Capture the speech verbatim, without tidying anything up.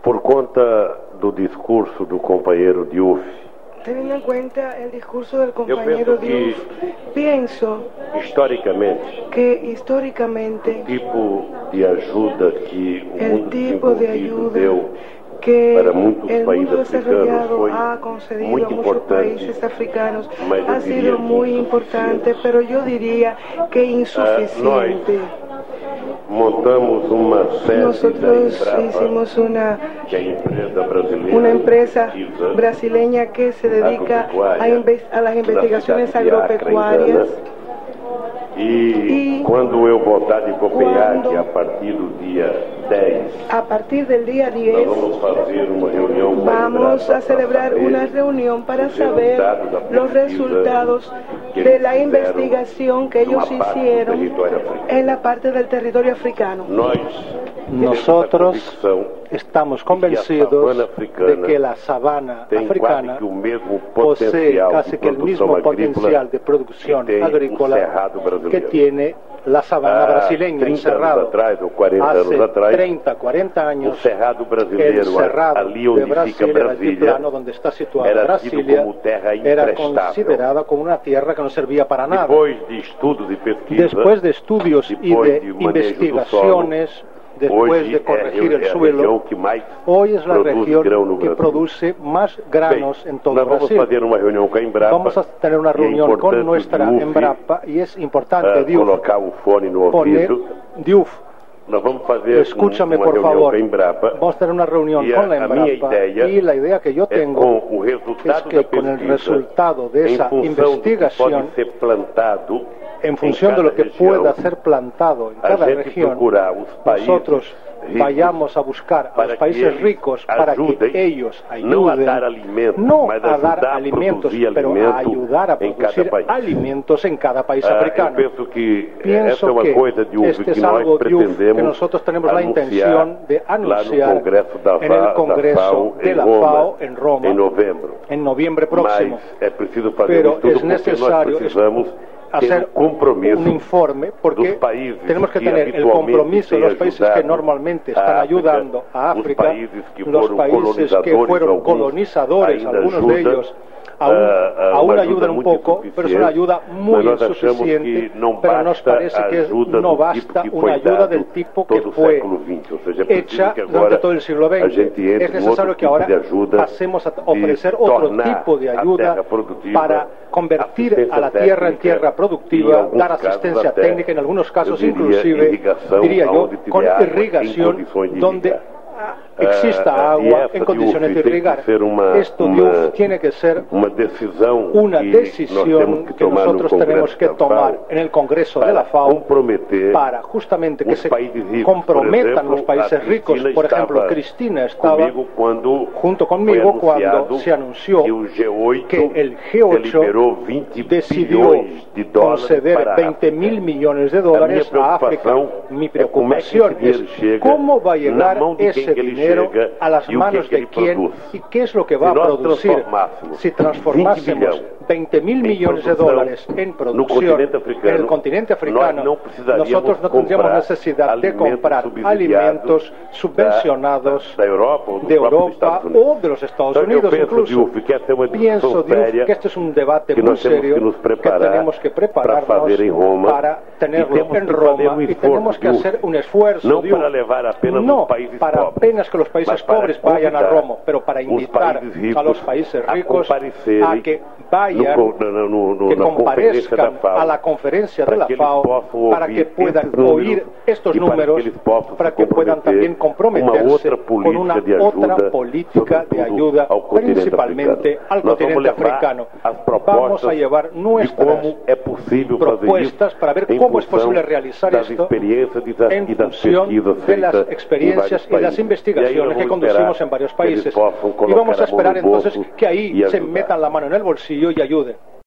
Por conta do discurso do companheiro Diouf, teniendo en cuenta el discurso del compañero Diouf, pienso historicamente, que históricamente o tipo de ajuda que o el mundo tipo de desenvolvido ayuda deu que para muitos el países mundo africanos desarrollado foi ha concedido muito a muchos importante, países africanos mas eu ha diria sido que muy importante, insuficiente. pero yo diría que insuficiente. Montamos uma sede da Nosotros Embrapa, hicimos una, que é a empresa brasileira una empresa de pesquisa brasileña que se dedica a, agropecuária inves- a las investigaciones na cidade de Acre, em agropecuarias. Gana. E, E quando eu voltar de Copenhague, quando- a partir do dia dez, A partir del día nós diez vamos fazer uma reunião com a vamos Embrapa a celebrar para una saber reunión para os saber resultados da los pesquisa resultados que de eles la fizeram investigación que ellos numa parte do hicieron território africano. en la parte del territorio africano. Nós Nosotros temos a convicção estamos convencidos de que la sabana tem africana quase que o mesmo posee potencial casi de que el produção mismo agrícola potencial de producción que tem agrícola um cerrado que brasileiro. tiene la sabana Há brasileña, el trinta anos cerrado. atrás, ou quarenta Hace anos atrás, treinta, cuarenta o años, cerrado el brasileiro, cerrado ali de onde fica Brasil, el Brasília, altiplano donde está situada era tido Brasilia, como terra era imprestável. considerada como una tierra que no servía para nada. Depois de estudos e pesquisa, Después de estudios y depois de de manejo do investigaciones, después hoje de corregir é, el é a suelo, região que mais hoy es la produz grão región no que Brasil. produce más granos Bem, en todo nós vamos Brasil. fazer uma reunião com a Embrapa. Vamos a tener una e é reunión con importante nuestra Diouf, Embrapa y es importante, ah, Diouf, colocar o fone no poner, ouvido. Diouf, Nós vamos fazer escúchame uma por reunião favor, com a Embrapa. vamos a tener una reunión Y a- con la a mi Embrapa idea y la idea que yo é tengo com o es resultado que da con el pesquisa, resultado de em esa função do que investigación, pode ser plantado en función em de lo cada que região, pueda ser plantado en a cada gente región, procurar os países nosotros ricos vayamos a buscar a para los que países eles ricos para que ajudem, ellos não a ayuden, dar alimentos, no mas a ajudar dar a alimentos, produzir pero a alimento ayudar a em cada producir país. alimentos en cada país Ah, africano. eu penso que essa Pienso é uma que coisa de este que es nós algo Diouf, pretendemos que nosotros tenemos la anunciar intención de lá no anunciar Congresso da en el F A- Congreso da FAO de em la Roma, FAO en Roma em novembro. en noviembre próximo. Mas é preciso fazer Pero um estudo es porque nós necesario precisamos ter hacer um compromisso un informe porque dos países tenemos que que tener el habitualmente compromiso de los têm países que ajudado normalmente están a África, ayudando a os África, países que los foram países que colonizadores, fueron alguns colonizadores, ainda algunos de ajudam, ellos aún, ah, ah, aún uma ayudan ajuda un muito poco, pero es una ayuda muy mas nós achamos insuficiente, que não pero nos basta parece que ajuda no do basta tipo que una foi ayuda dado del tipo que todo o fue século vinte, ou seja, é preciso hecha que durante agora todo el siglo a veinte. gente entre Es em outro necesario que tipo ahora de ajuda pasemos a de ofrecer otro tornar tipo de a ayuda terra produtiva, para convertir assistência a la tierra en técnica, tierra e em productiva, alguns dar casos asistencia até, técnica, en algunos casos eu diria, inclusive, irrigação, diría yo, onde tiver con água em irrigación condições de donde irrigar. exista Ah, e agua essa en condiciones Diouf de tem que irrigar. ser uma- Esto uma- Diouf, tiene que ser uma decisão una que nós temos decisión que que tomar no nosotros Congresso tenemos que da tomar FAO en el Congreso de para la FAO comprometer para justamente que os se países ricos. comprometan Por exemplo, los países a ricos. Cristina Por ejemplo, estava Cristina estaba comigo quando junto foi conmigo cuando anunciado se anunció que o G oito que el G ocho liberou vinte decidió bilhões de dólares conceder para a veinte África. mil millones de A dólares minha a África. preocupação Mi é preocupación como é que esse es dinheiro chega cómo va a na llegar mão de quem ese que ele dinero chega a las e o que manos que de ele quién produz. y qué es lo que va Si a nós producir. transformássemos Si transformásemos veinte mil em millones de produção dólares en no producción continente africano, en el continente africano, nós não precisaríamos nosotros no tendríamos comprar necesidad de alimentos comprar subsidiados alimentos subvencionados da, da Europa ou do de próprio Europa Estados Unidos. o de los Estados Então, Unidos eu penso, incluso. Diouf, que essa é uma Pienso, discussão Diouf, séria que este es un debate que muy nós temos serio que nos preparar que tenemos que prepararnos para fazer em Roma para tenerlo e temos en que Roma fazer um y esforço, tenemos que Diouf, hacer un esfuerzo não Diouf, para levar apenas no os países para pobres, apenas que los países mas para pobres vayan a convidar Roma, pero para os invitar países ricos a los países a ricos comparecerem a que vayan, no, no, no, no, que na conferência da comparezcan FAO, a la conferencia de para la que eles FAO possam para ouvir que puedan esses números oír estos e para números, que eles possam para se que puedan comprometer también uma comprometerse outra con política una de ajuda, otra política de sobretudo ayuda, ao continente principalmente africano. al Nós vamos continente levar africano. as Vamos propostas a llevar de nuestras como é possível fazer propuestas isso para ver em cómo es função posible realizar das esto experiências e das, en e das función pesquisas de las feitas em experiencias vários y las países. investigaciones E aí nós que vamos conducimos esperar en varios que eles países. possam Y vamos colocar a a mão esperar no entonces bolso que ahí e se ajudar. metan la mano en el bolsillo y ayuden.